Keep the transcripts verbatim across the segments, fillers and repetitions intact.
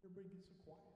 Everybody get so quiet.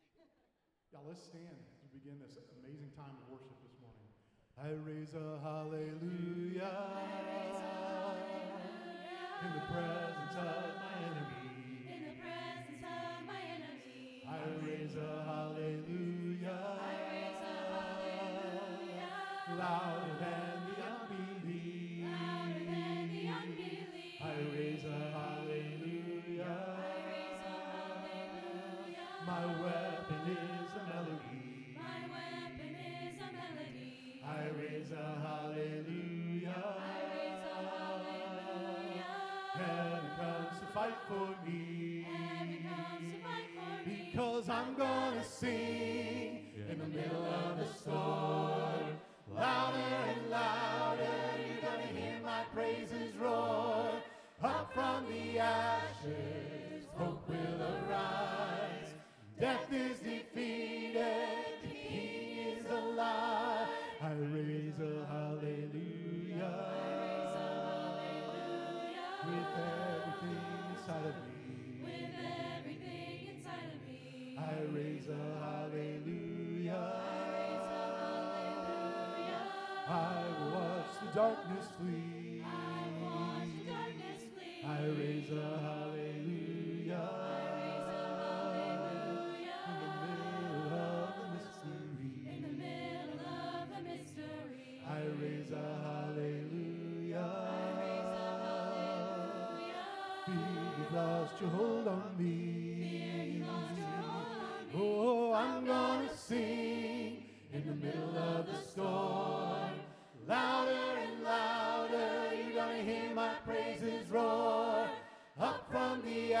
Yeah, let's stand as we begin this amazing time of worship this morning. I raise a hallelujah, I raise a hallelujah in the presence of my enemy. in the presence of my enemy. I raise a hallelujah, I raise a hallelujah louder than the unbelief. louder than the unbelief. I raise a hallelujah, I raise a hallelujah. my weapon is a melody. My weapon is a melody. I raise a hallelujah, I raise a hallelujah. heaven comes to fight for me. Heaven comes to fight for me. Because I'm gonna sing in the middle of the storm. Louder and louder, you're gonna hear my praises roar. Up from the ashes, hope will arise. Death is defeated, the King is alive. I raise a hallelujah, Raise a hallelujah. with everything inside of me. With everything inside of me. I raise a hallelujah. Raise a hallelujah. I will watch the darkness flee. I watch the darkness flee. I raise a hallelujah. Raise a hallelujah. In the middle of the mystery. In the middle of the mystery. I raise a hallelujah. Raise a hallelujah. Fear you've lost your hold on me. Fear you lost your hold on me. Oh, I'm gonna sing in the middle of the storm. Louder and louder, you're gonna hear my praises roar. Up from the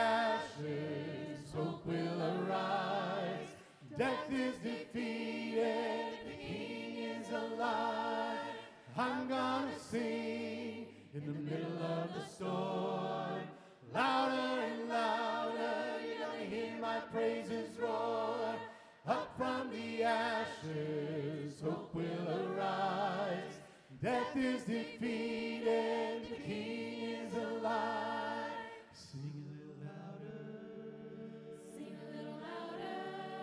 ashes, hope will arise. Death is defeated, the King is alive. I'm gonna sing in the middle of the storm. Louder and louder, you're gonna hear my praises roar. Up from the ashes, hope will arise. Death is defeated, the King is alive. Sing a little louder, Sing a little louder.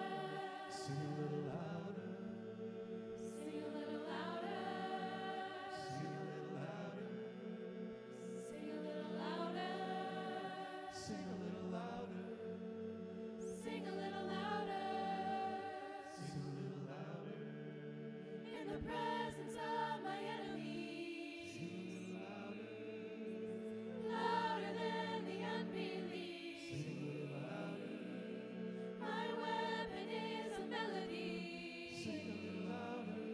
sing a little louder, Sing a little louder. sing a little louder, Sing a little louder. sing a little louder, Sing a little louder. sing a little louder, In the presence of my enemies. sing a little louder, Louder than the unbelief. sing a little louder, My weapon is a melody. sing a little louder.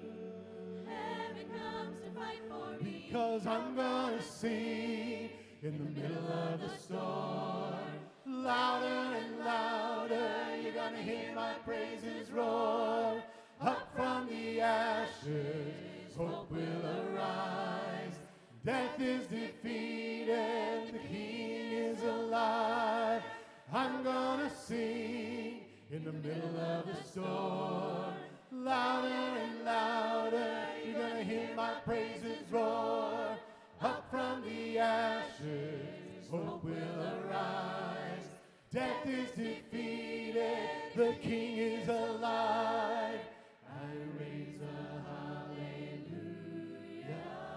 Heaven comes to fight for me. Because I'm gonna sing in the middle of the storm. Louder and louder, you're gonna hear my praises roar. Up from the ashes, hope will arise. Death is defeated, the King is alive. I'm gonna sing in the middle of the storm. Louder and louder, you're gonna hear my praises roar. Up from the ashes, hope will arise. Death is defeated, the King is alive. I raise a hallelujah.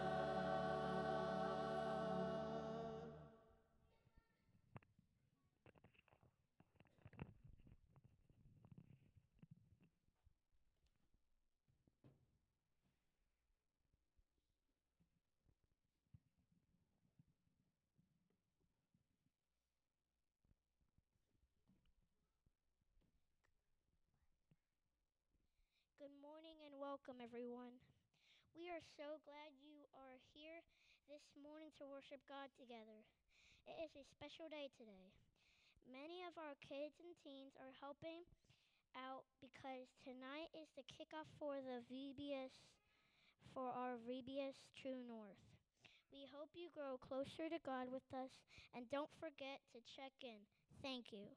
Good morning and welcome, everyone. We are so glad you are here this morning to worship God together. It is a special day today. Many of our kids and teens are helping out because tonight is the kickoff for the V B S, for our V B S True North. We hope you grow closer to God with us, and don't forget to check in. Thank you.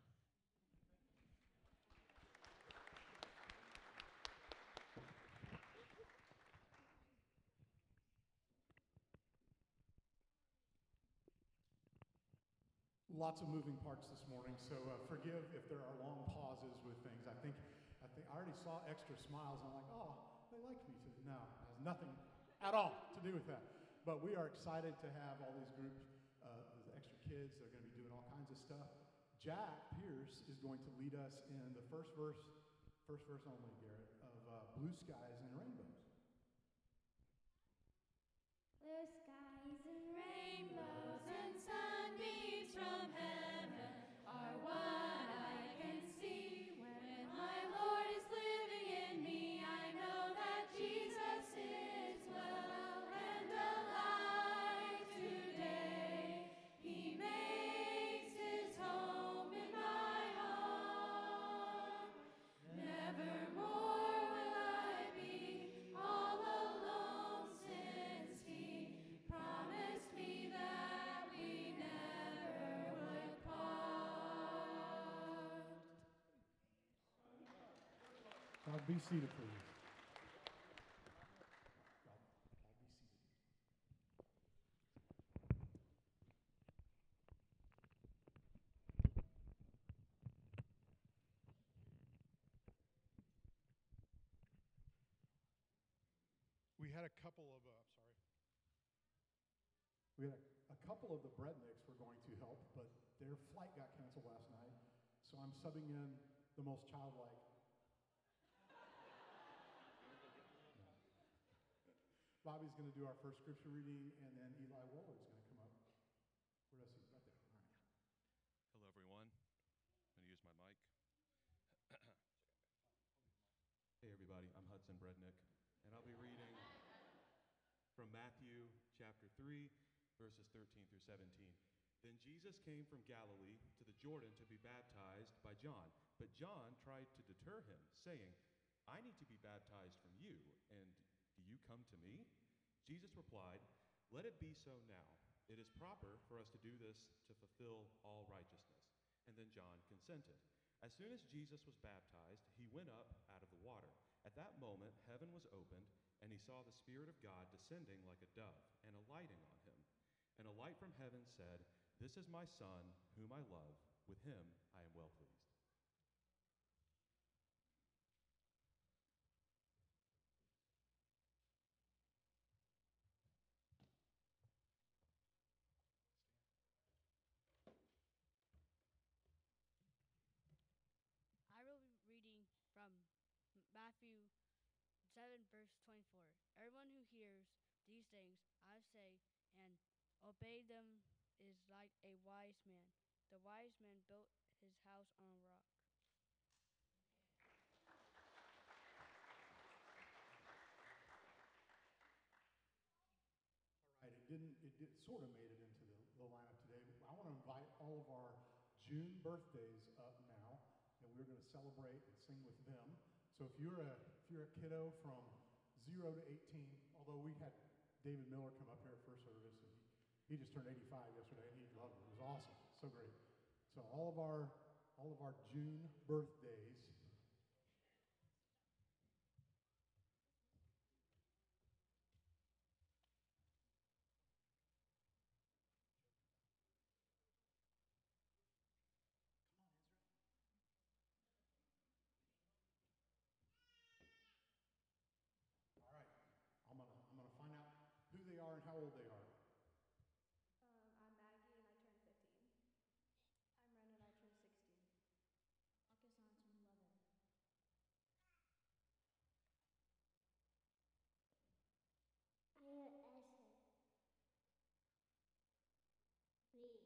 lots of moving parts this morning, so uh, forgive if there are long pauses with things. I think I think I already saw extra smiles. And I'm like, oh, they like me today. No, it has nothing at all to do with that. But we are excited to have all these groups, uh, the extra kids. They're going to be doing all kinds of stuff. Jack Pierce is going to lead us in the first verse, first verse only, Garrett, of uh, Blue Skies and Rainbows. Blue skies and rainbows and sunbeams from heaven are what I can see. When my Lord is living in me, I know that Jesus is well and alive today. He makes his home in my home. Nevermore will I be all alone, since he promised me that we never would part. God, be seated, please. God, all be seated. We had a couple of, uh, sorry. We had a, a couple of the Breadnicks were going to help, but their flight got canceled last night, so I'm subbing in the most childlike. Bobby's going to do our first scripture reading, and then Eli Wohler is going to come up. Where does he? Right there. All right. Hello, everyone. I'm going to use my mic. Hey, everybody. I'm Hudson Brednick, and I'll be reading from Matthew chapter three, verses thirteen through seventeen. Then Jesus came from Galilee to the Jordan to be baptized by John. But John tried to deter him, saying, I need to be baptized from you, and do you come to me? Jesus replied, Let it be so now. It is proper for us to do this to fulfill all righteousness. And then John consented. As soon as Jesus was baptized, he went up out of the water. At that moment, heaven was opened, and he saw the Spirit of God descending like a dove and alighting on him. And a light from heaven said, This is my Son, whom I love. With him I am well pleased. I will be reading from Matthew seven, verse twenty-four. Everyone who hears these things I say and obey them is like a wise man. The wise man built his house on a rock. All right. It didn't. It did, sort of made it into the, the lineup today. I want to invite all of our June birthdays up now, and we're going to celebrate and sing with them. So if you're a if you're a kiddo from zero to eighteen, although we had David Miller come up here at first service, and he, he just turned eighty-five yesterday, and he loved it. It was awesome, so great. So all of our all of our June birthdays. All right, I'm gonna I'm gonna find out who they are and how old they are. Um, I'm Maggie and I turned fifteen. I'm Ren and I turned sixteen. Marcus and I turned eleven. I am Esther. Three.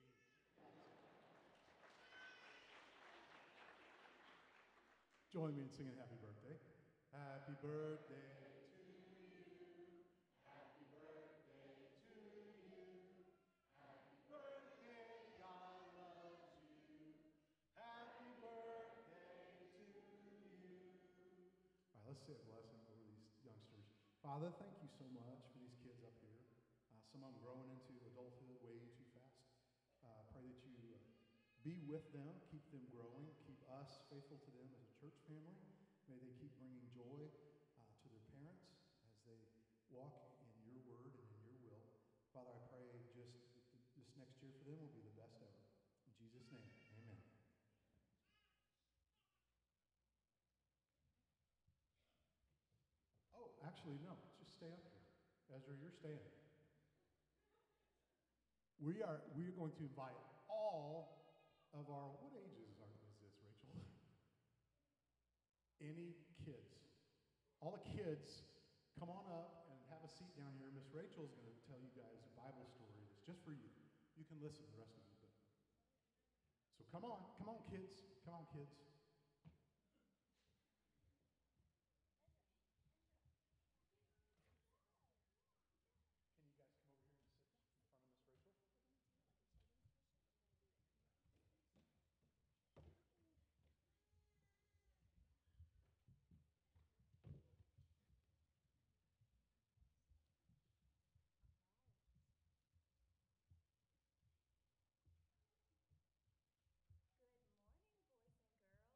Join me in singing Happy Birthday. Happy birthday to you. Happy birthday to you. Happy birthday, God loves you. Happy birthday to you. All right, let's say a blessing over these youngsters. Father, thank you so much for these kids up here. Uh, some of them growing into adulthood way too fast. Uh, pray that you uh, be with them, keep them growing, keep us faithful to them as a church family. May they keep bringing joy uh, to their parents as they walk in your word and in your will. Father, I pray just that th- this next year for them will be the best ever. Jesus' name, amen. Oh, actually, no. Just stay up here. Ezra, you're staying. We are we are going to invite all of our, what ages are, is this, Rachel? Any kids. All the kids, come on up and have a seat down here. Miss Rachel is going to tell you guys a Bible story that's just for you. You can listen, the rest of you. But. So come on, come on, kids. Come on, kids. Can you guys come over here and sit in front of Miss Rachel? Good morning, boys and girls.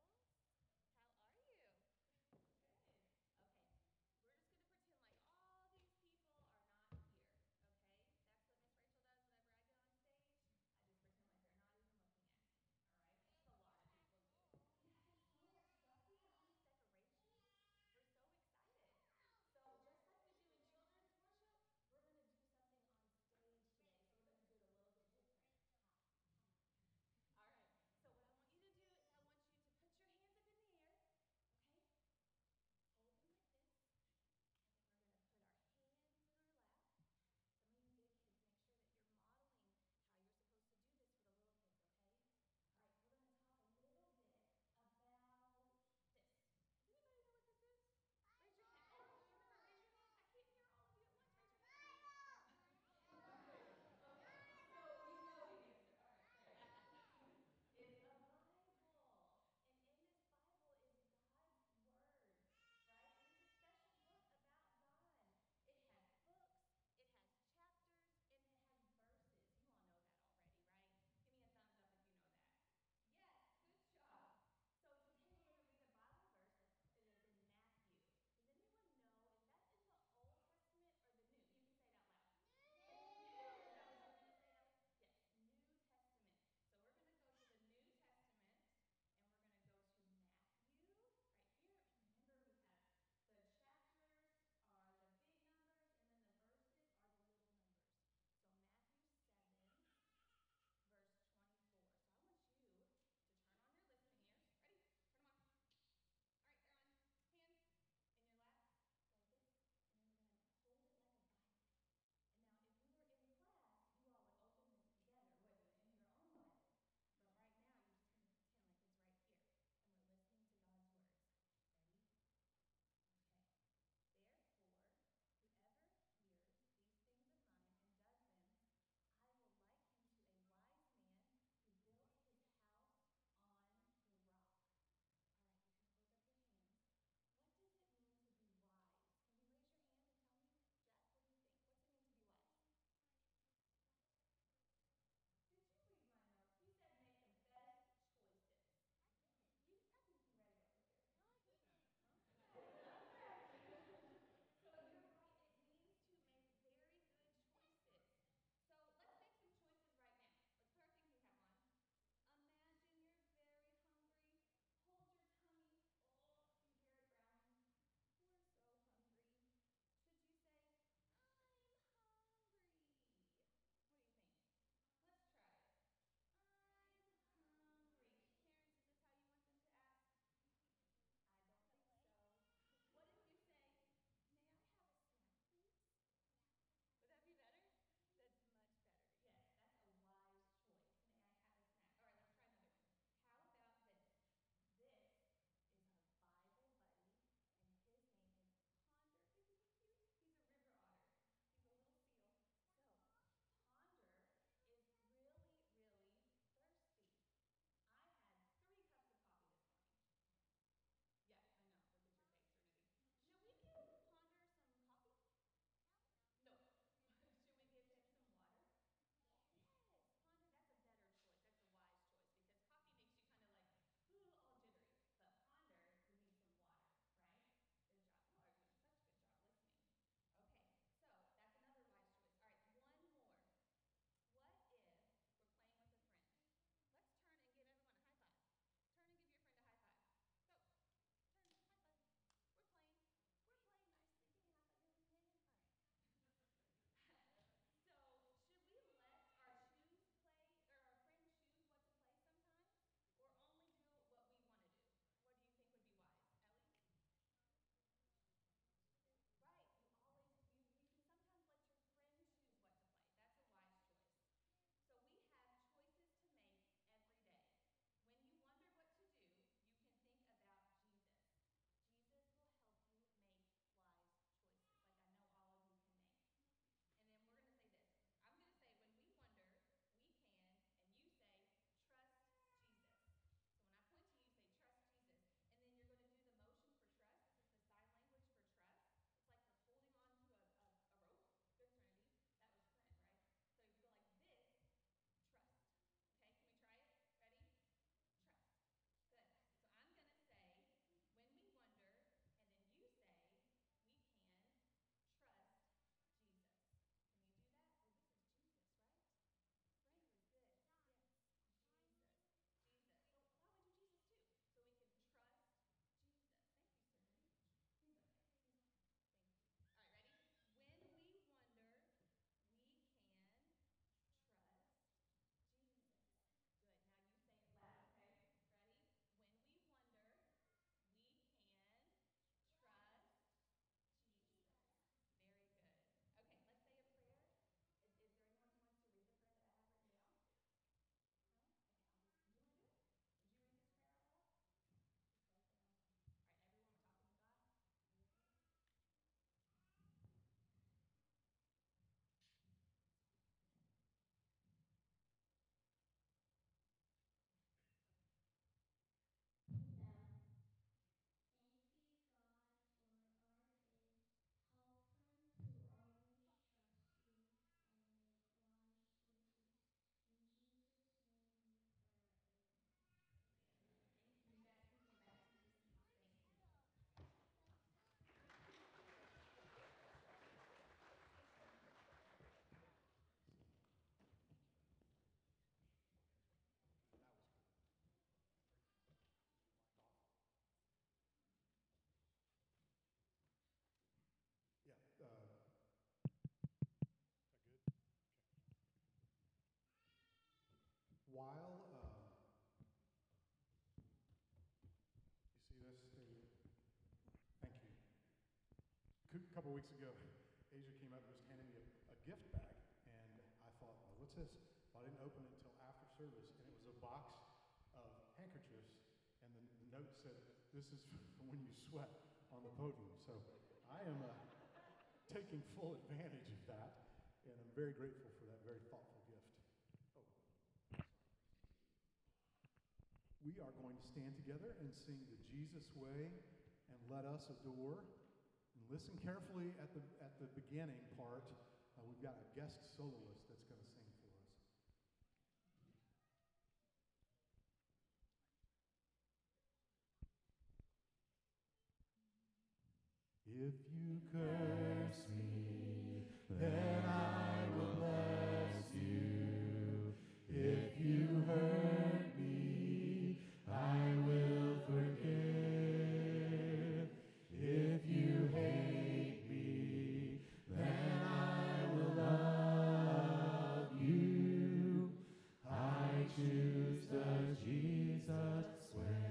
couple weeks ago, Asia came up and was handing me a, a gift bag, and I thought, well, what's this? Well, I didn't open it until after service, and it was a box of handkerchiefs, and the, the note said, this is for when you sweat on the podium. So I am uh, taking full advantage of that, and I'm very grateful for that very thoughtful gift. Oh. We are going to stand together and sing the Jesus Way and Let Us Adore. And listen carefully at the at the beginning part. Uh, we've got a guest soloist that's going to sing for us. If you curse me, then I will bless you. If you hurt me, I will forgive. If you hate me, then I will love you. I choose the Jesus way.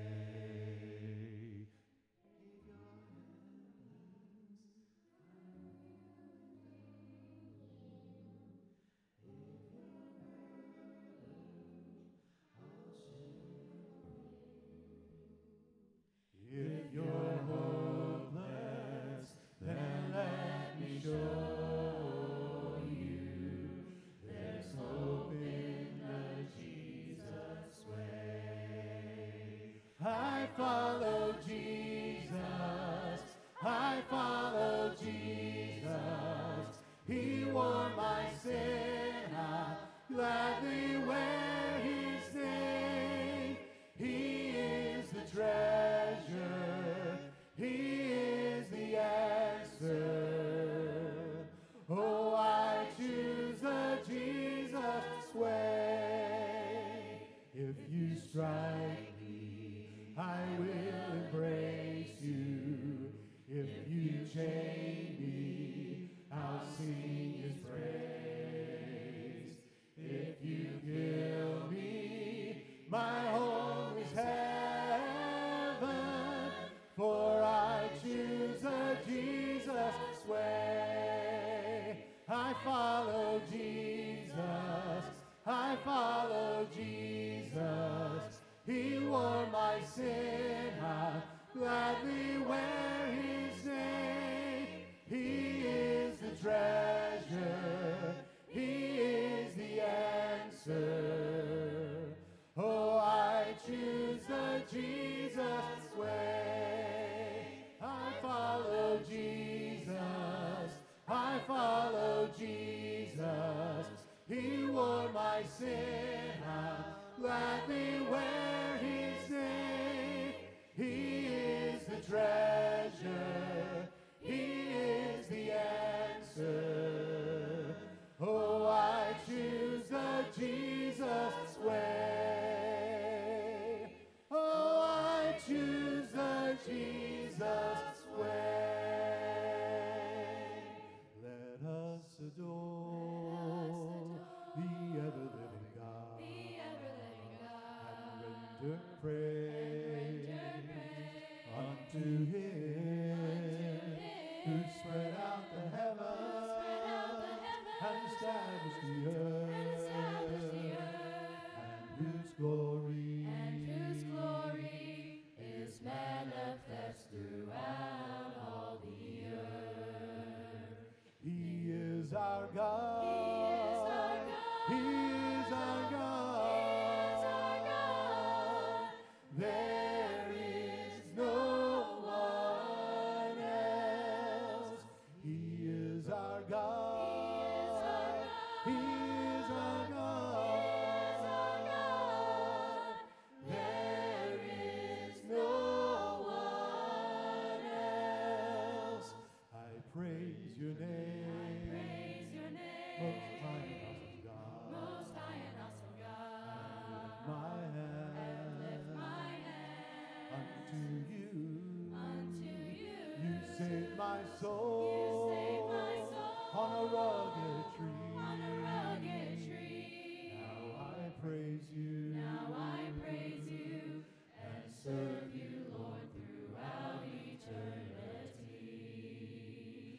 If you're hopeless, then let me show you there's hope in the Jesus way. I follow Jesus, I follow Jesus. He wore my sin, I gladly wear his name. He is the treasure, he is the answer. Oh, I choose the Jesus way. If you strike me, I will embrace you. If you chain me, I'll sing his praise. If you kill me, my home is heaven, for I choose a Jesus way. I follow Jesus, I follow Jesus. He wore my sin, I gladly wear his name. He is the treasure, he is the answer. Oh, I choose the Jesus way. I follow Jesus, I follow Jesus. He wore my sin, I gladly wear his name. He is the treasure, he is the answer. Oh, I choose the Jesus way. Oh, I choose the Jesus way. Let us adore the ever-living God, and render praise unto him who spread out the heavens and established the earth, and whose glory is manifest throughout all the earth. He is our God. He is our God. There is no one else. He is our God. He is our God. There is no one else. I praise your name. Most high and awesome God. Most high and awesome God. My hand My hand unto you. unto you. You saved my soul, You saved my soul on a rugged tree. on a rugged tree. Now I praise you. Now I praise you and serve you, Lord, throughout eternity.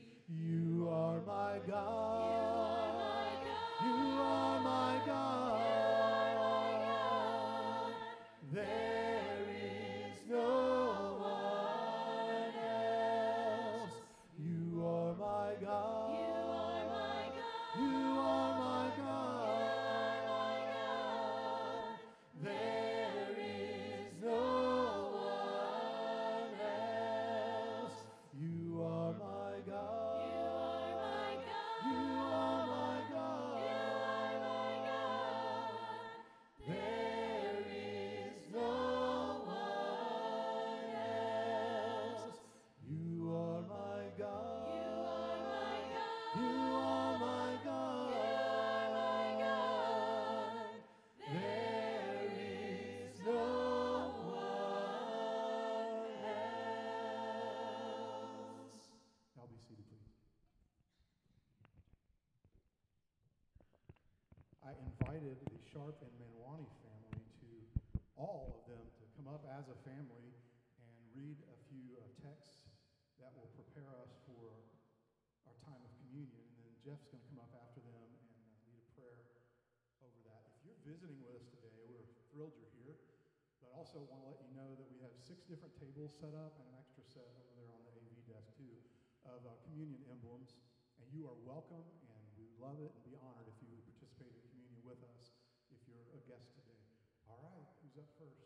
invited the Sharp and Manwani family to, all of them, to come up as a family and read a few uh, texts that will prepare us for our time of communion. And then Jeff's going to come up after them and uh, lead a prayer over that. If you're visiting with us today, we're thrilled you're here, but also want to let you know that we have six different tables set up and an extra set over there on the A V desk too of uh, communion emblems. And you are welcome, and we would love it and be honored if you would participate in communion with us if you're a guest today. All right, who's up first?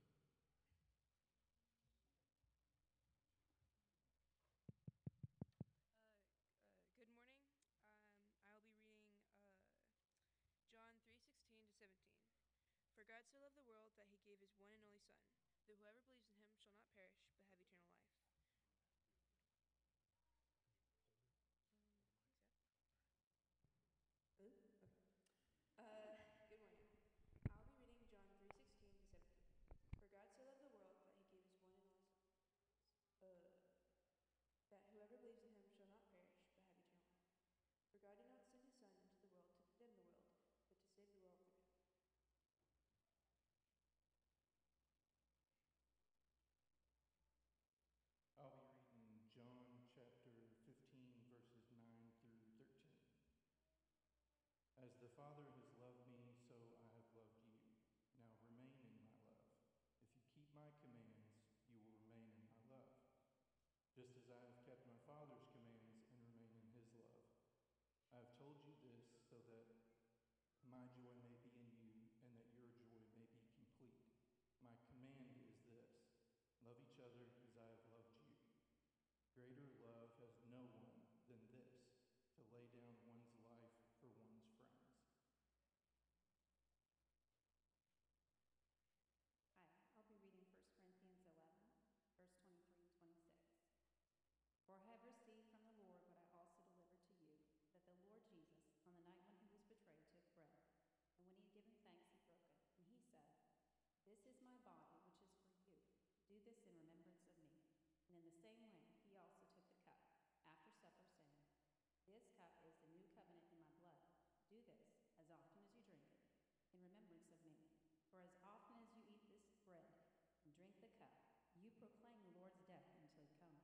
Good morning. Um, I will be reading uh, John three sixteen to seventeen. For God so loved the world that he gave his one and only Son, that whoever believes in him shall not perish, but have eternal life. Um, thanks, Jeff. Ooh, okay. Uh, good morning. I'll be reading John three sixteen to seventeen. For God so loved the world that he gave his one and only Son, uh, that whoever believes in him shall not perish, but have eternal life. For God did not send his Son into the world to condemn the world, but to save the world through him. I'll be reading John chapter fifteen, verses nine through thirteen. As the Father has loved me, so I have loved you. Now remain in my love. If you keep my commands, you will remain in my love, just as I have kept my Father's commands and remain in his love. I have told you this so that my joy may be in you and that your joy may be complete. My command is this: love each other as I have loved you. Greater love has no one than this, to lay down one's life for one's friends. Hi, I'll be reading First Corinthians eleven, verse twenty-three and twenty-six. For I have received from the Lord what I also delivered to you, that the Lord Jesus, on the night when he was betrayed, took bread, and when he had given thanks, he broke it, and he said, "This is my body, which is for you. Do this in remembrance of me." And in the same way, he also took the cup after supper, saying, "This cup is the new covenant in my blood. Do this, as often as you drink it, in remembrance of me. For as often as you eat this bread and drink the cup, you proclaim the Lord's death until he comes."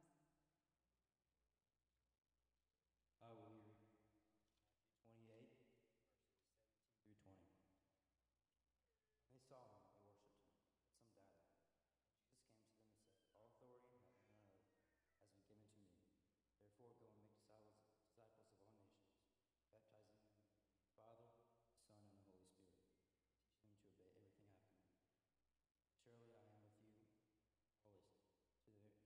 I will be reading Matthew twenty-eight, verses seventeen through twenty. When they saw him, they worshipped him, but some doubted. And Jesus came to them and said, "All authority in heaven and on earth has been given to me. Therefore go and make disciples, disciples of all nations, baptizing them in the name of the Father, the Son, and the Holy Spirit, and teaching them to obey everything I have commanded. Surely I am with you always, to the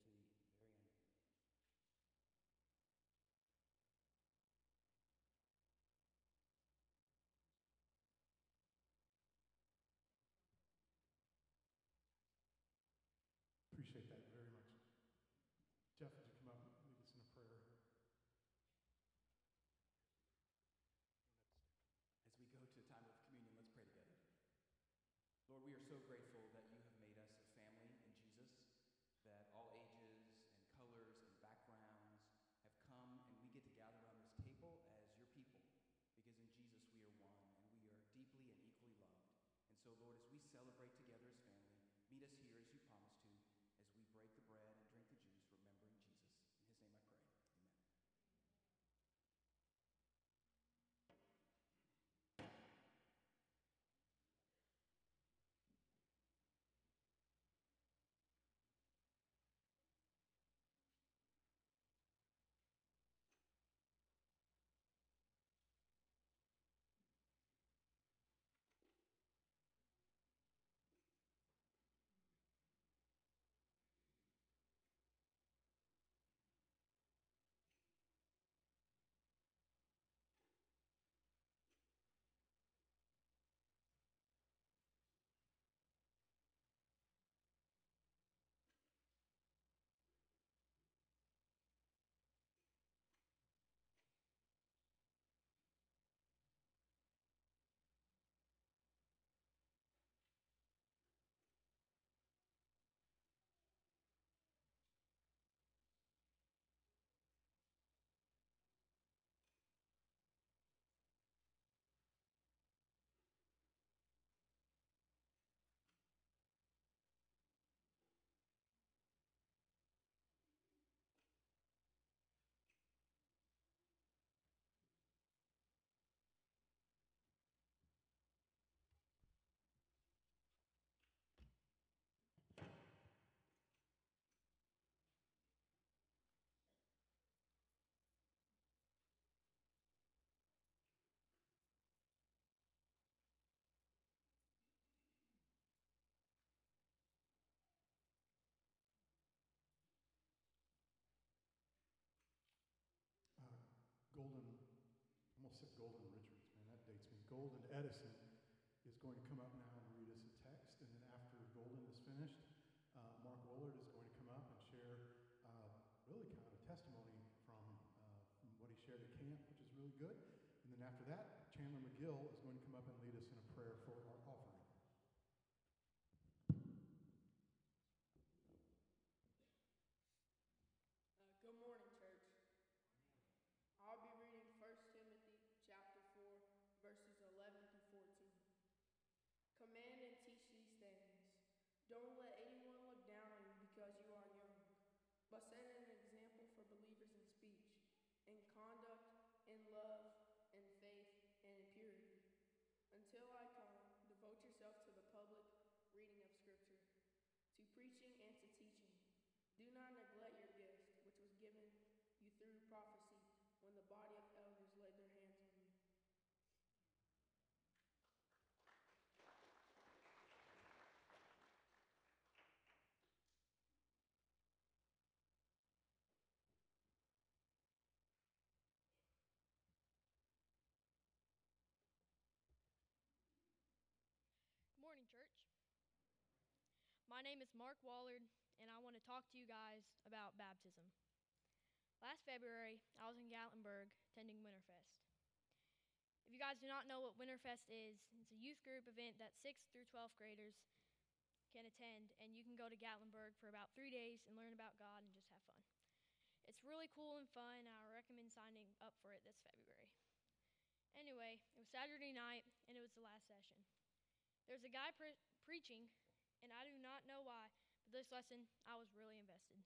Golden, almost said Golden Richards, man, that dates me. Golden Edison is going to come up now and read us a text, and then after Golden is finished, uh, Mark Willard is going to come up and share uh, really kind of a testimony from, uh, from what he shared at camp, which is really good. And then after that, Chandler McGill is going to come up and lead us in a prayer for our offering. Uh, good morning, church. I'll be reading First Timothy chapter four, verses eleven through fourteen. Command and teach these things. Don't let anyone look down on you because you are young, but set an example for believers in speech, in conduct, in love, in faith, and in purity. Until I come, devote yourself to the public reading of Scripture, to preaching and to teaching. Do not neglect your gift, which was given you through prophecy, when the body of elders laid their hands on you. Good morning, church. My name is Mark Wallard, and I want to talk to you guys about baptism. Last February, I was in Gatlinburg attending Winterfest. If you guys do not know what Winterfest is, it's a youth group event that sixth through twelfth graders can attend, and you can go to Gatlinburg for about three days and learn about God and just have fun. It's really cool and fun, and I recommend signing up for it this February. Anyway, it was Saturday night, and it was the last session. There was a guy pre- preaching, and I do not know why, but this lesson, I was really invested.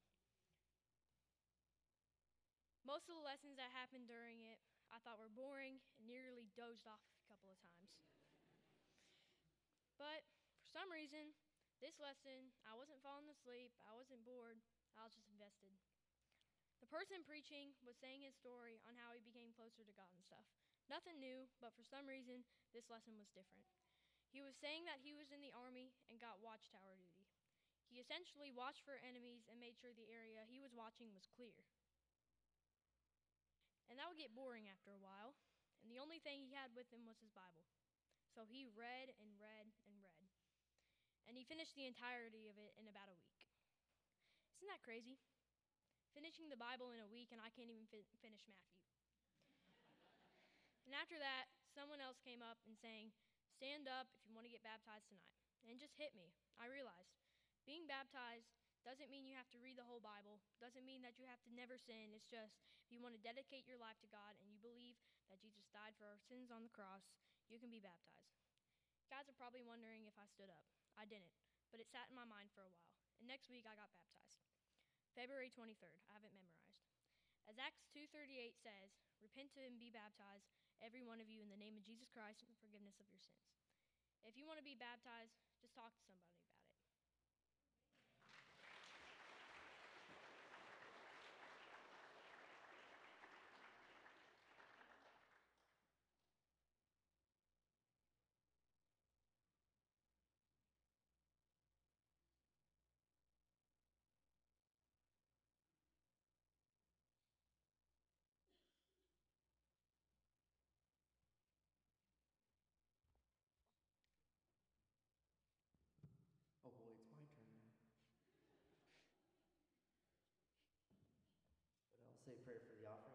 Most of the lessons that happened during it, I thought were boring and nearly dozed off a couple of times. But for some reason, this lesson, I wasn't falling asleep, I wasn't bored, I was just invested. The person preaching was saying his story on how he became closer to God and stuff. Nothing new, but for some reason, this lesson was different. He was saying that he was in the army and got watchtower duty. He essentially watched for enemies and made sure the area he was watching was clear. And that would get boring after a while, and the only thing he had with him was his Bible. So he read and read and read. And he finished the entirety of it in about a week. Isn't that crazy? Finishing the Bible in a week, and I can't even fi- finish Matthew. And after that, someone else came up and saying, "Stand up if you want to get baptized tonight." And it just hit me. I realized being baptized doesn't mean you have to read the whole Bible, doesn't mean that you have to never sin. It's just if you want to dedicate your life to God and you believe that Jesus died for our sins on the cross, you can be baptized. You guys are probably wondering if I stood up. I didn't, but it sat in my mind for a while. And next week I got baptized. February twenty-third. I have it memorized. As Acts two thirty-eight says, "Repent and be baptized, every one of you, in the name of Jesus Christ, for forgiveness of your sins." If you want to be baptized, just talk to somebody about it. Oh boy, it's my turn now. But I'll say a prayer for the offering.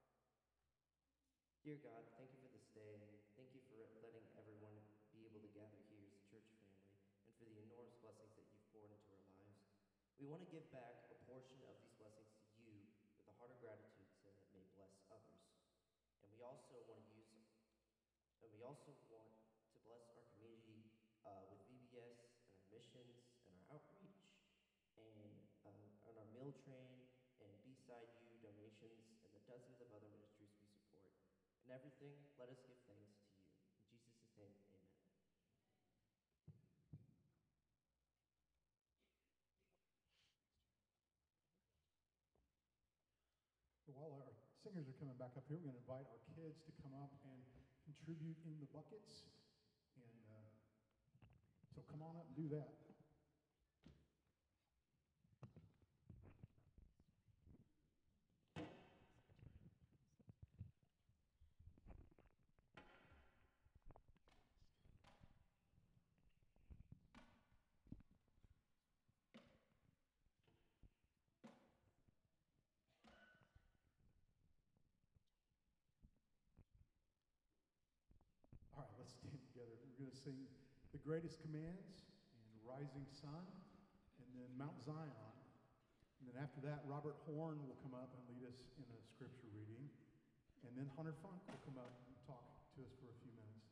Dear God, thank you for this day, and thank you for letting everyone be able to gather here as a church family, and for the enormous blessings that you've poured into our lives. We want to give back a portion of these blessings to you with a heart of gratitude so that it may bless others. And we also want to use, and we also want to bless our community uh, with V B S and our missions and our outreach and uh, on our meal train and Beside You donations and the dozens of other ministries we support. In everything, let us give thanks to you. In Jesus' name, amen. So while our singers are coming back up here, we're going to invite our kids to come up and contribute in the buckets. And uh, so come on up and do that. going to sing The Greatest Commands and Rising Sun, and then Mount Zion. And then after that, Robert Horn will come up and lead us in a scripture reading. And then Hunter Funk will come up and talk to us for a few minutes.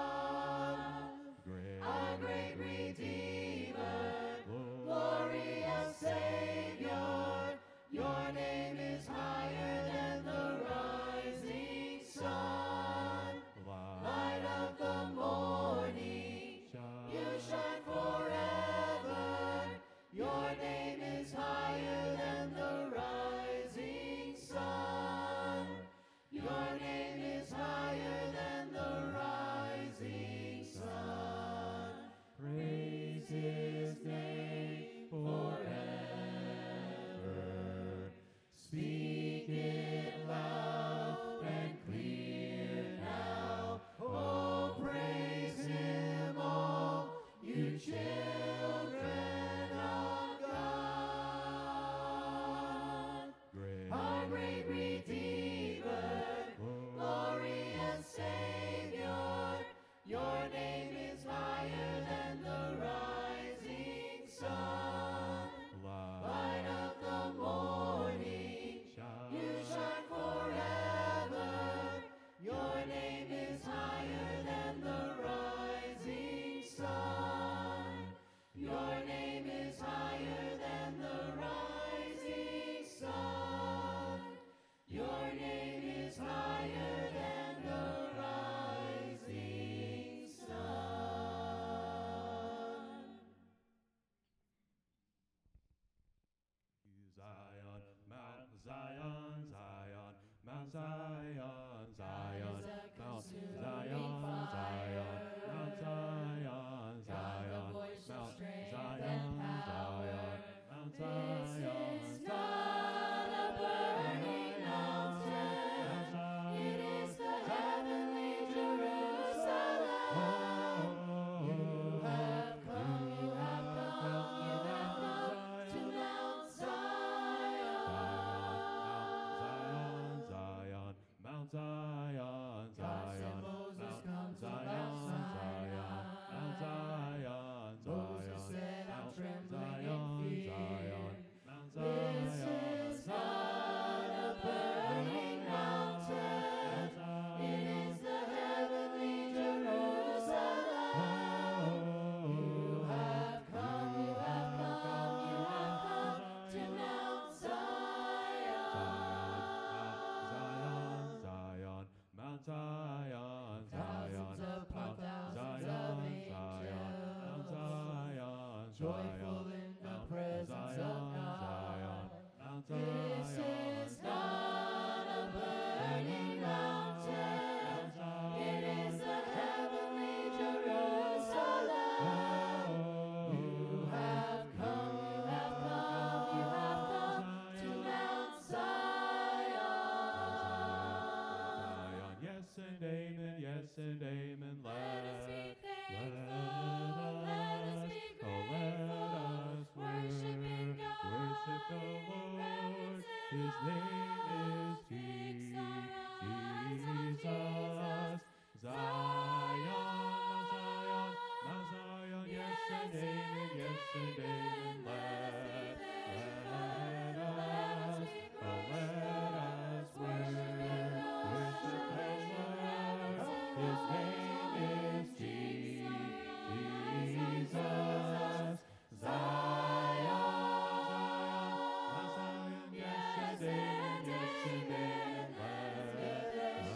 Our great Redeemer, glorious joyful in the Mount presence Zion, of God. Zion, Mount This Zion, is not a burning mountain. It is the heavenly Jerusalem. You have come, you have come, you have come to Mount Zion. Zion, yes and amen, yes and amen. Let us be Let, thankful, let us be oh, let grateful, us worshiping God, worship the Lord. His name is Je- Jesus. Zion, Zion, Mount Zion, yes and amen, yes and amen. Let, let us, oh, let us worship, worship the Lord. His name is Je- Jesus. Zion, Mount Zion, yes and amen, yes and amen. Let, let us,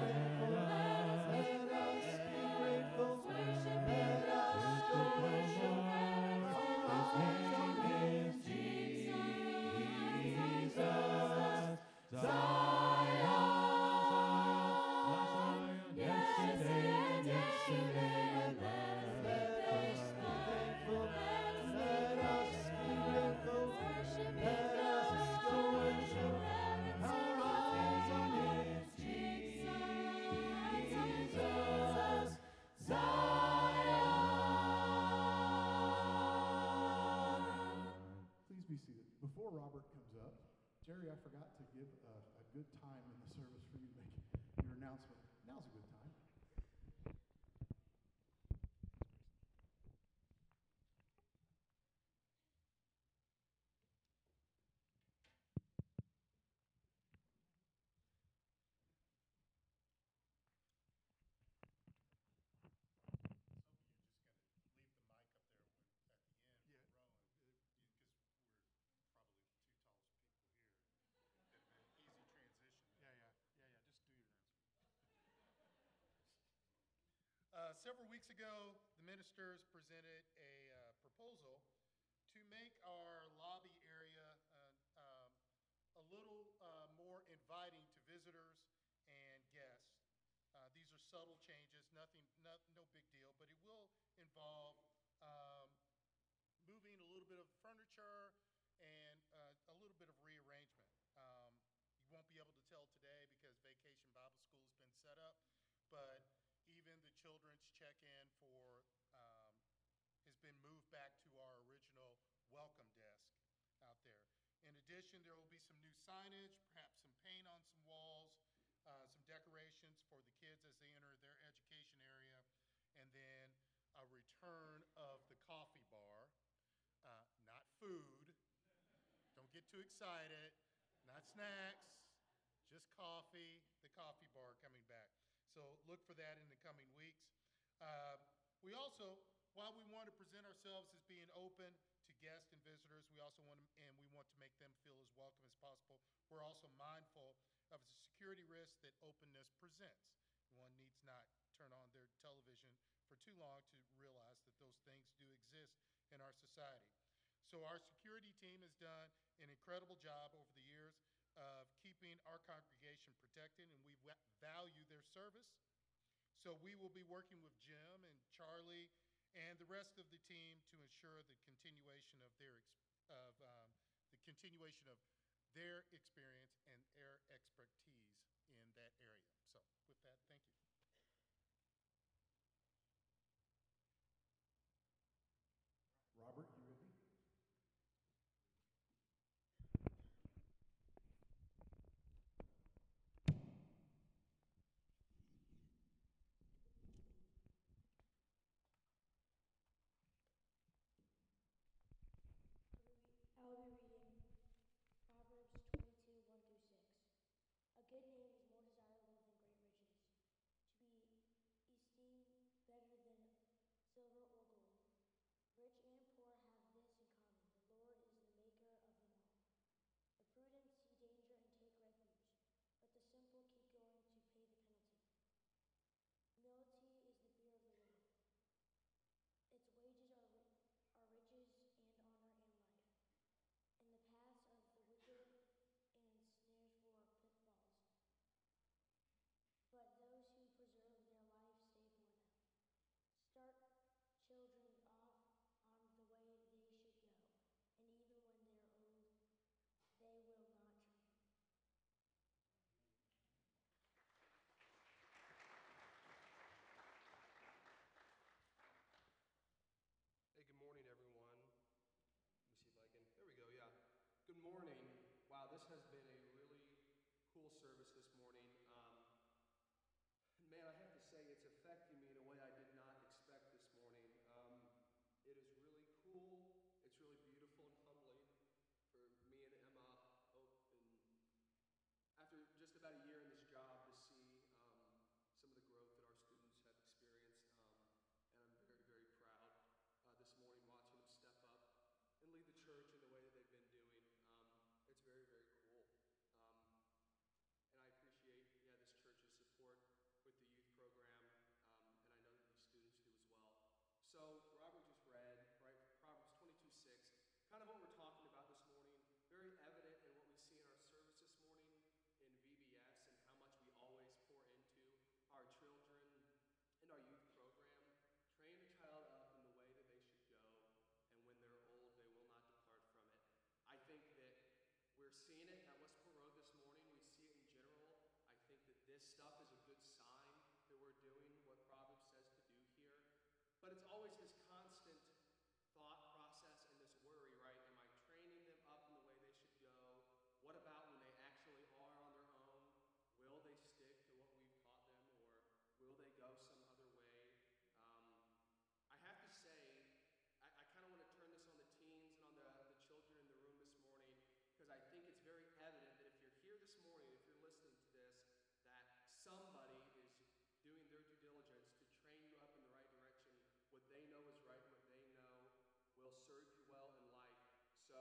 Please be seated. Before Robert comes up, Jerry, I forgot to give a, a good time in the service for you to make your announcement. Now's a good time. Uh, several weeks ago, the ministers presented a uh, proposal to make our lobby area uh, um, a little uh, more inviting to visitors and guests. Uh, these are subtle changes, nothing, no, no big deal, but it will involve um, moving a little bit of furniture and uh, a little bit of rearrangement. Um, you won't be able to tell today because Vacation Bible School has been set up, but even the children's check-in for um, has been moved back to our original welcome desk out there. In addition, there will be some new signage, perhaps some paint on some walls, uh, some decorations for the kids as they enter their education area, and then a return of the coffee bar, uh, not food. Don't get too excited. Not snacks, just coffee, the coffee bar coming back. So look for that in the coming weeks. Uh, we also, while we want to present ourselves as being open to guests and visitors, we also want to, and we want to make them feel as welcome as possible, we're also mindful of the security risk that openness presents. One needs not turn on their television for too long to realize that those things do exist in our society. So our security team has done an incredible job over the years of keeping our congregation protected, and we value their service. So we will be working with Jim and Charlie and the rest of the team to ensure the continuation of their of um, the continuation of their experience and their expertise in that area. So with that, thank you. Robert, you ready? I will be reading Proverbs twenty-two, one through six. A good name is more desirable than great riches. morning. Wow, this has been a really cool service this morning. Um, man, I have to say, it's affecting me in a way I did not expect this morning. Um, it is really cool. It's really beautiful and humbling for me and Emma, Hope, and after just about a year in this job to see um, some of the growth that our students have experienced. Um, and I'm very, very proud uh, this morning watching them step up and lead the church in the way that they've been doing. Um, it's very, very cool. Um, and I appreciate, yeah, this church's support with the youth program, um, and I know that these students do as well. So Robert just read, right, Proverbs twenty-two six, kind of what we're talking about this morning, very evident in what we see in our service this morning in V B S and how much we always pour into our children and our youth program. Train a child up in the way that they should go, and when they're old, they will not depart from it. I think that we're seeing it at Westport Road this morning. We see it in general. I think that this stuff is a good sign that we're doing what Proverbs says to do here. But it's always this constant thought process and this worry, right? Am I training them up in the way they should go? What about when they actually are on their own? Will they stick to what we've taught them, or will they go some other way? Um, I have to say, I, I kind of want to turn this on the teens and on the, the children in the room this morning, because I think it's very evident that if you're here this morning, if you're listening to this, that somebody is doing their due diligence to train you up in the right direction. What they know is right, what they know will serve you well in life. So,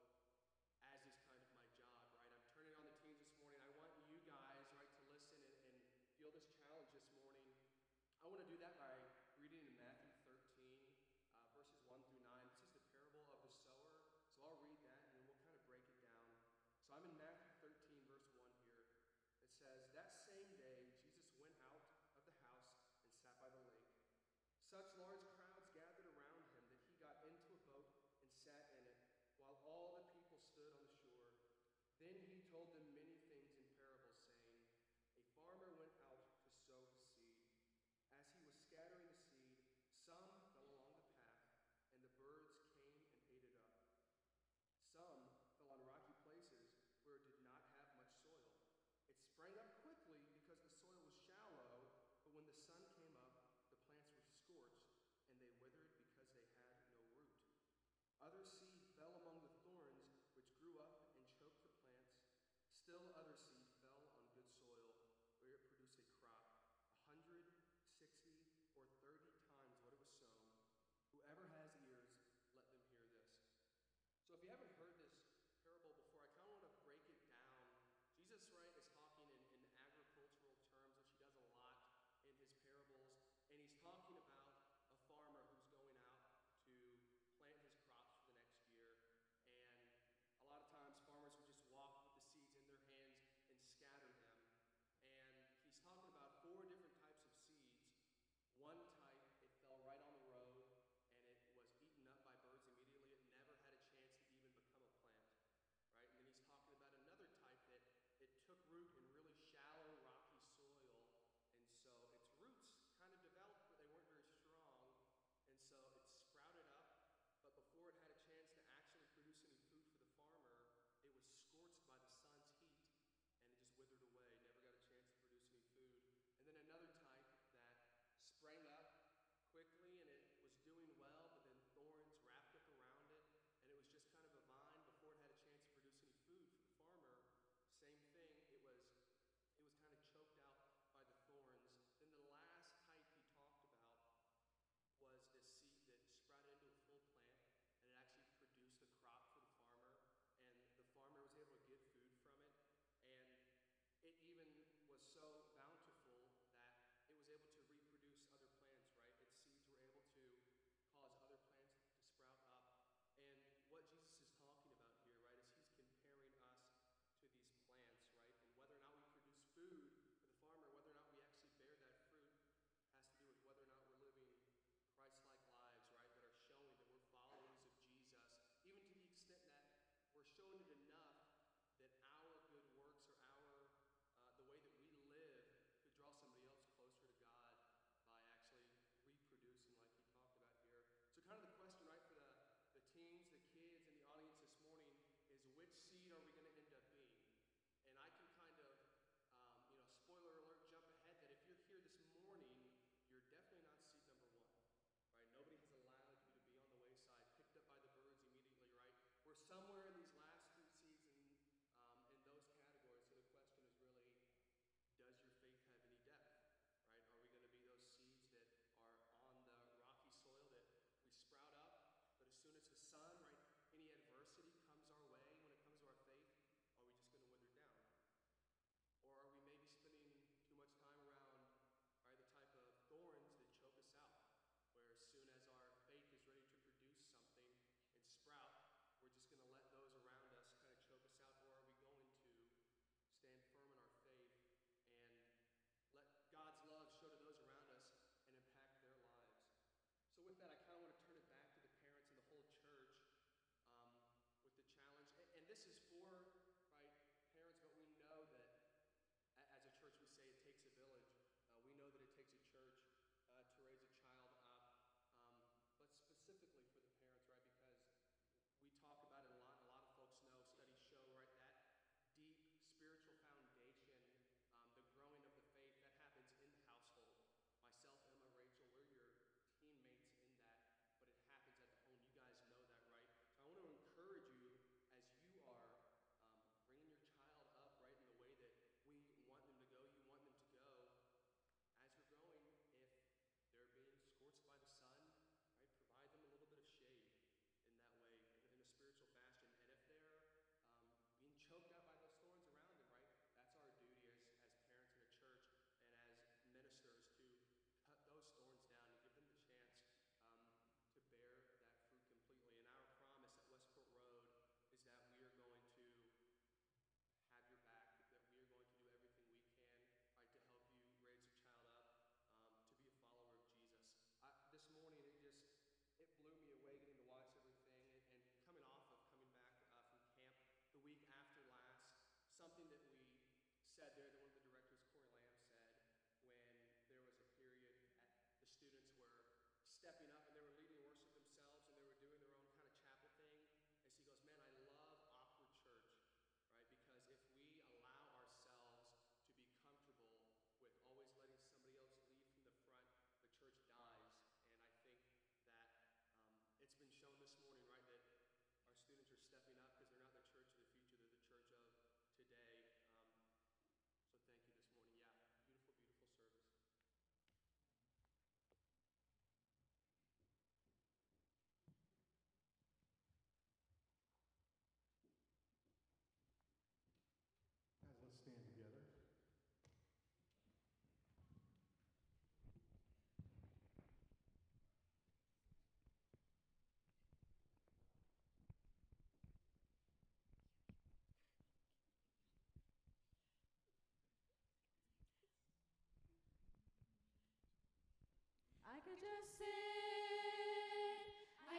as is kind of my job, right? I'm turning on the teens this morning. I want you guys, right, to listen and, and feel this challenge this morning. I want to do that by reading in Matthew thirteen, uh, verses one through nine. This is the parable of the sower. So I'll read that and then we'll kind of break it down. So I'm in Matthew thirteen, verse one here. It says, "That same day, Jesus went out of the house and sat by the lake. Such large crowds gathered around him that he got into a boat and sat in it, while all the people stood on the shore. Then he told them many things in parables, saying, A farmer went out to sow his seed. As he was scattering the seed, some fell along the path, and the birds came and ate it up. Some fell on rocky places where it did not have much soil. It sprang up quickly because the soil was shallow, but when the sun came up, the plants were scorched, and they withered because they had no root. Other seed fell among the thorns, which grew up and choked the plants. Still other seed fell on good soil, where it produced a crop, a hundred, sixty, or thirty times what it was sown. Whoever has ears, let them hear this." So if you haven't heard this parable before, I kind of want to break it down. Jesus, right, is talking in, in agricultural terms, which he does a lot in his parables. And he's talking about a farmer who's going out to plant his crops for the next year. And a lot of times farmers would just walk with the seeds in their hands and scatter them. And he's talking about four different types of seeds. One type, it fell right on the road, and it was eaten up by birds immediately. It never had a chance to even become a plant, right? And then he's talking about another type that it took root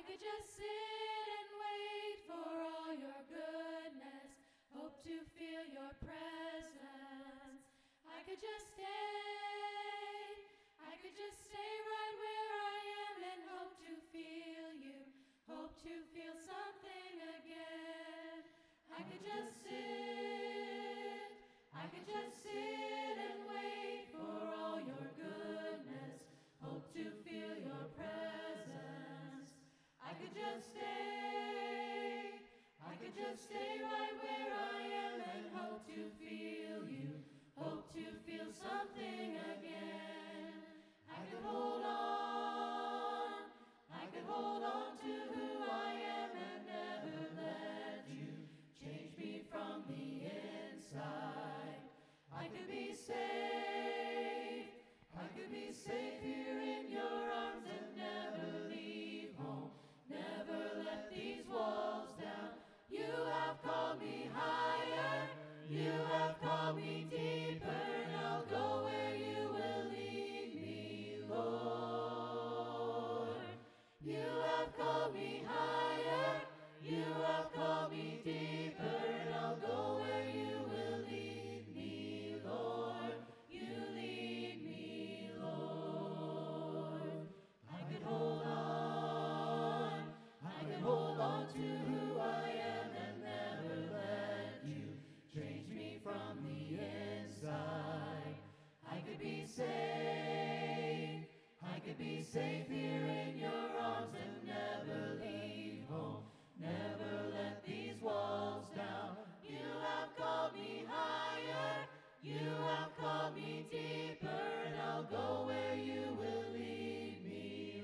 could just sit and wait for all your goodness, hope to feel your presence. I could just stay, I could just stay right where I am and hope to feel you, hope to feel something again. I could just sit, I could just sit and wait for all your goodness, hope to feel your presence. I could just stay, I could just stay right where I am and hope to feel you, hope to feel something again. I could hold on, I could hold on to who I am and never let you change me from the inside. I could be safe, I could be safe here in your arms and never leave home, never let these walls down. You have called me higher, you have called me deeper, and I'll go where you will lead me, Lord. You have called me higher, you have called me deeper, and I'll go where you will lead me, Lord. You lead me, Lord. I could hold on, I could hold on to who I am and never let you change me from the inside. I could be safe, I could be safe here in your arms and never leave home, never let these walls down. You have called me higher, you have called me deeper, and I'll go where you will lead me,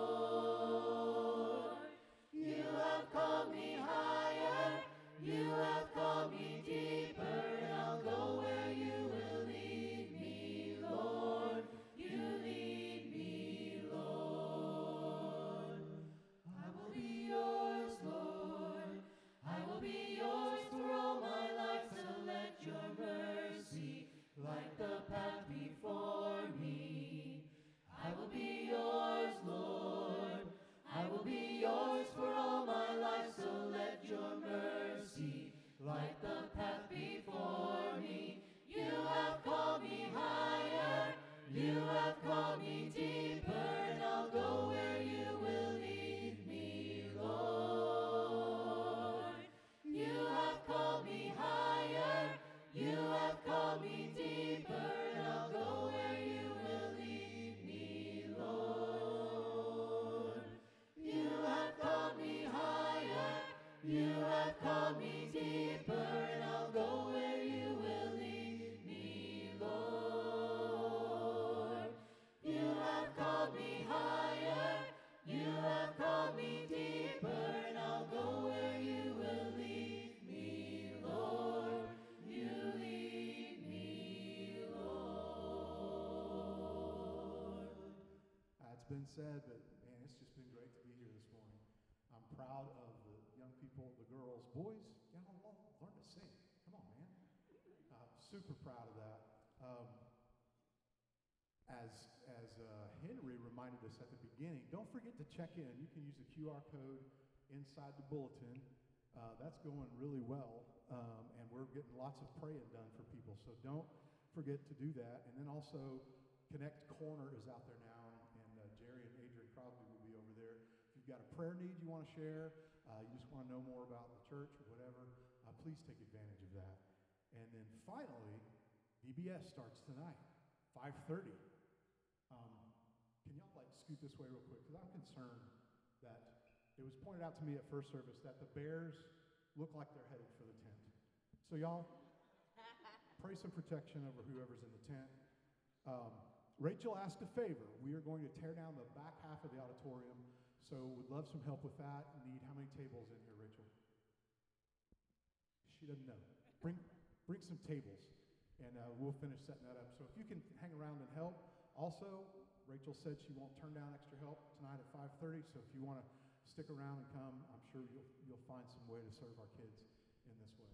Lord. You have called me higher, you have called me deeper, and I'll go where you will lead me, Lord. You lead me, Lord. I will be yours, Lord. I will be yours for all my life, so let your mercy light the path before me. I will be yours, Lord. I will be yours for all my life, so let your mercy light the path before me. You have called me higher, you have called me deeper, and I'll go where you will lead me, Lord. You have called me higher, you have called me deeper, and I'll go where you will lead me, Lord. You have called me higher, you have called me deeper, and I'll go where you will lead me, Lord. You have called me higher, you have called me deeper, and I'll go where you will lead me, Lord. You lead me, Lord. Uh, it's been said, but man, it's just been great to be here this morning. I'm proud of the young people, the girls, boys. Y'all all learn to sing. Come on, man. Uh, super proud of that. Um, as as uh, Henry reminded us at the beginning, don't forget to check in. You can use the Q R code inside the bulletin. Uh, that's going really well, um, and we're getting lots of praying done for people. So don't forget to do that. And then also, Connect Corner is out there now, and uh, Jerry and Adrian Crosby will be over there. If you've got a prayer need you want to share, uh, you just want to know more about the church or whatever, uh, please take advantage of that. And then finally, V B S starts tonight, five thirty. Um, can y'all like scoot this way real quick? Because I'm concerned that it was pointed out to me at first service that the Bears look like they're headed for the tent. So y'all, pray some protection over whoever's in the tent. Um, Rachel asked a favor. We are going to tear down the back half of the auditorium, so would love some help with that. Need how many tables in here, Rachel? She doesn't know. Bring, bring some tables, and uh, we'll finish setting that up. So if you can hang around and help. Also, Rachel said she won't turn down extra help tonight at five thirty, so if you want to stick around and come, I'm sure you'll, you'll find some way to serve our kids in this way.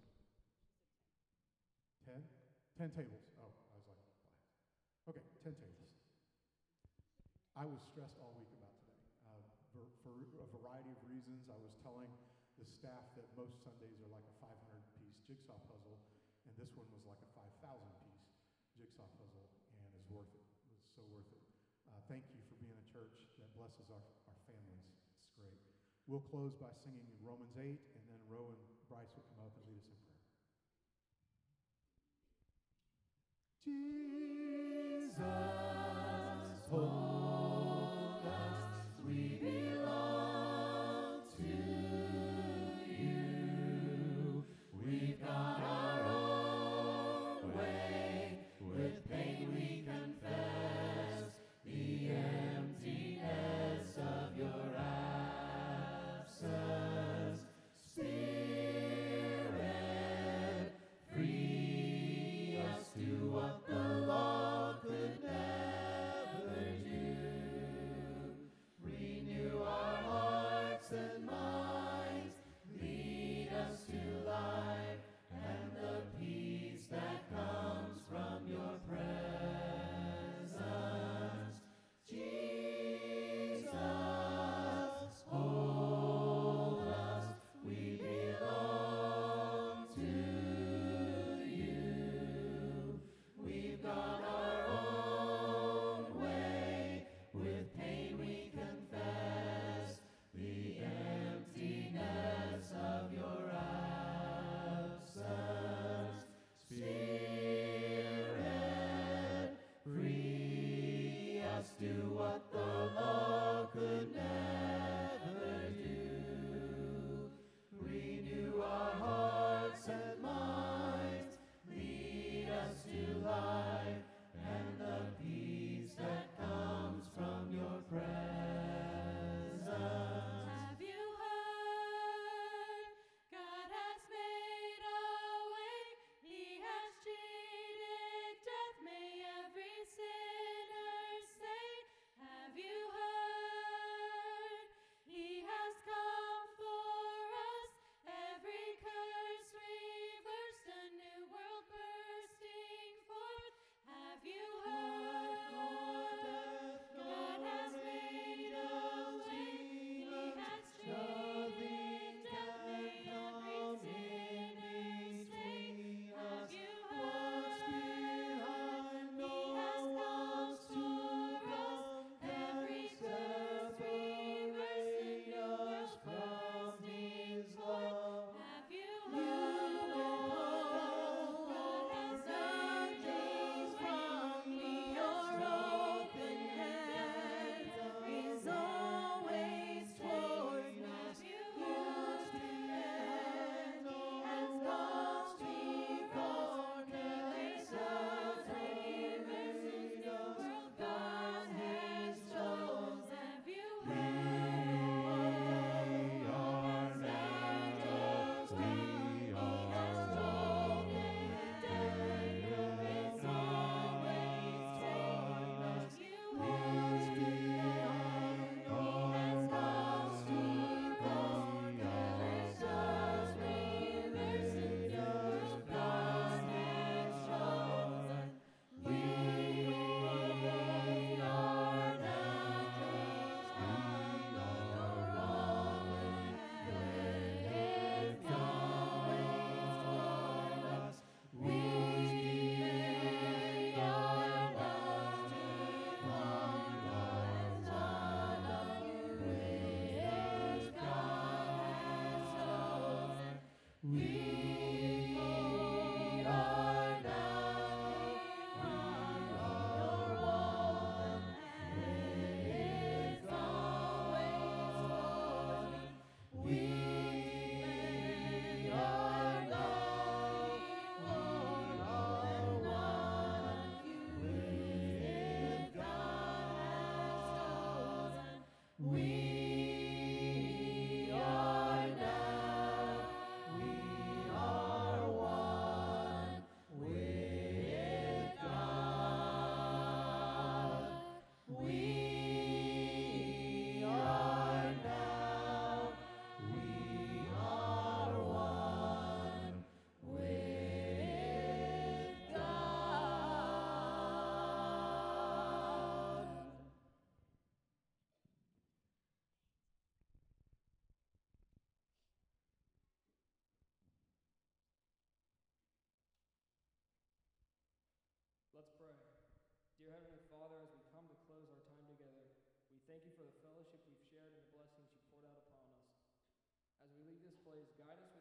Ten? Ten tables. Oh, I was like, five. Okay, ten tables. I was stressed all week about today. Uh, for, for a variety of reasons. I was telling the staff that most Sundays are like a five hundred piece jigsaw puzzle, and this one was like a five thousand piece jigsaw puzzle, and is worth it. It was so worth it. Uh, thank you for being a church that blesses our, our families. It's great. We'll close by singing Romans eight, and then Roe and Bryce will come up and lead us in prayer. Jesus told us we belong to you. We've got our own way. With pain we confess the emptiness of your absence. Spirit, free us to what the law could never do. thank you for the fellowship we've shared and the blessings you poured out upon us. As we leave this place, guide us